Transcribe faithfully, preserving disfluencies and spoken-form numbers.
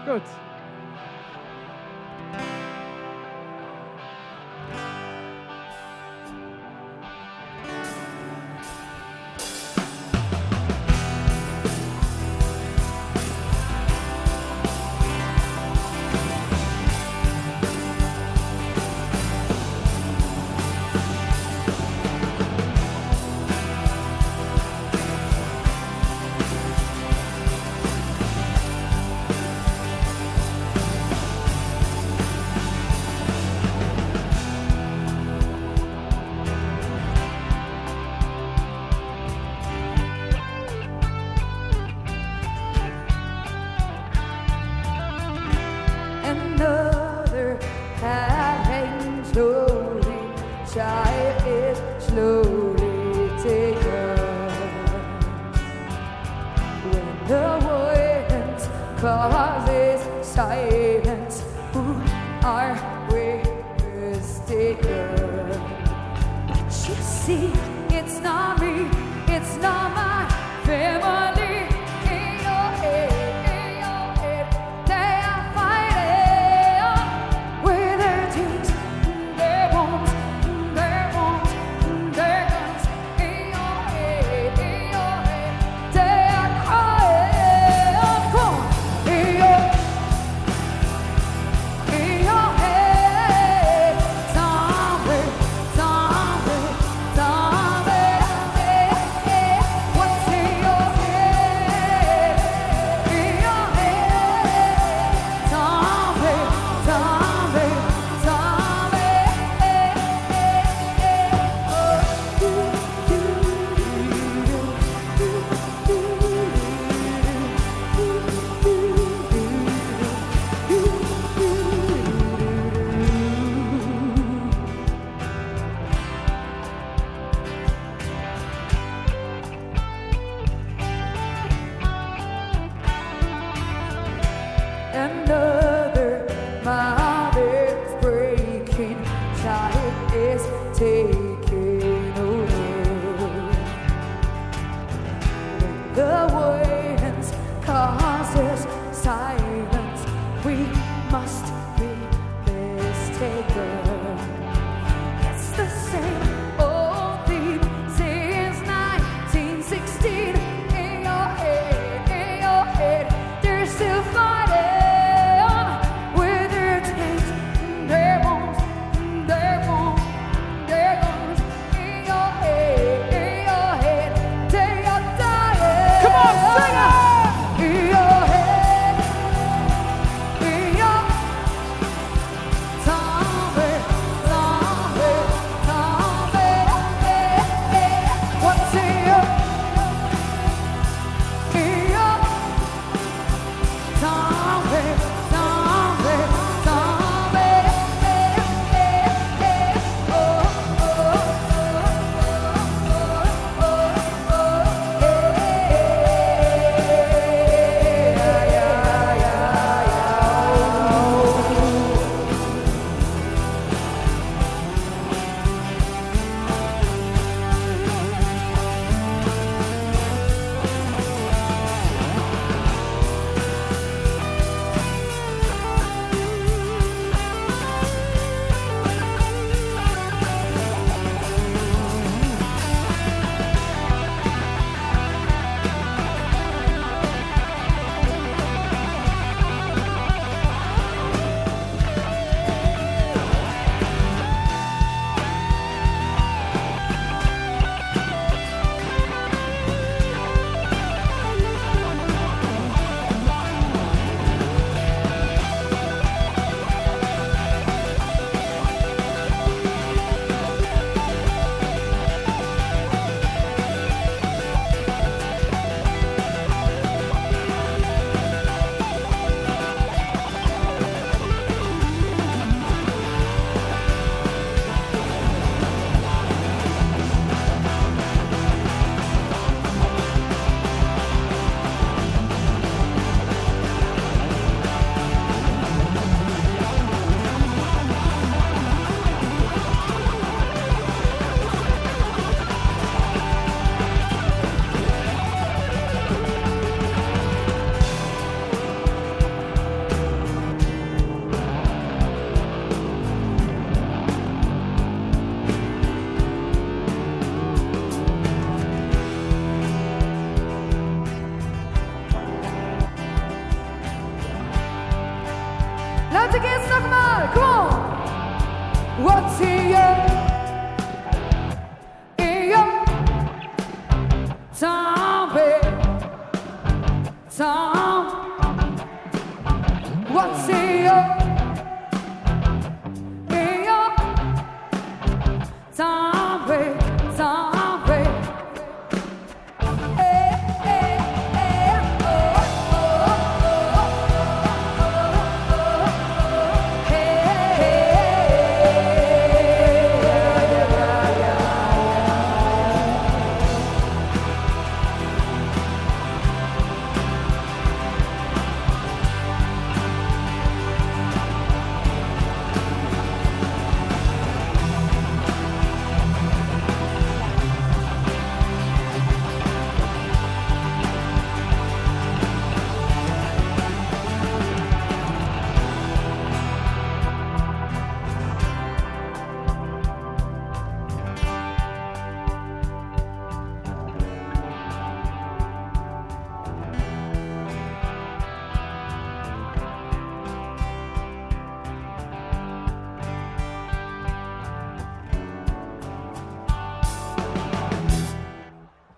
Gut. Another path hangs slowly, child is slowly taken. When the winds causes silence, who are we mistaken? But you see, it's not me, it's not my family. In your head, in your head, they are fighting with their teeth, their bones, their bones, their guns. In your head, in your head, they are crying. Come on. In your, in your head, zombie, zombie, zombie. What's in your head? In your head, zombie, zombie, Another mouth is breaking, child is taking over. When the winds causes silence, we must be mistaken. It's the same old theme since nineteen sixteen. In your head, in your head, they're still fighting with their teeth, their bones, their bones, their guns. In your head, in your head, they are dying. Come on, sing it! In your head, in your Laat de kids nog maar, come on. What's in your, in your time, babe? Time. What's in your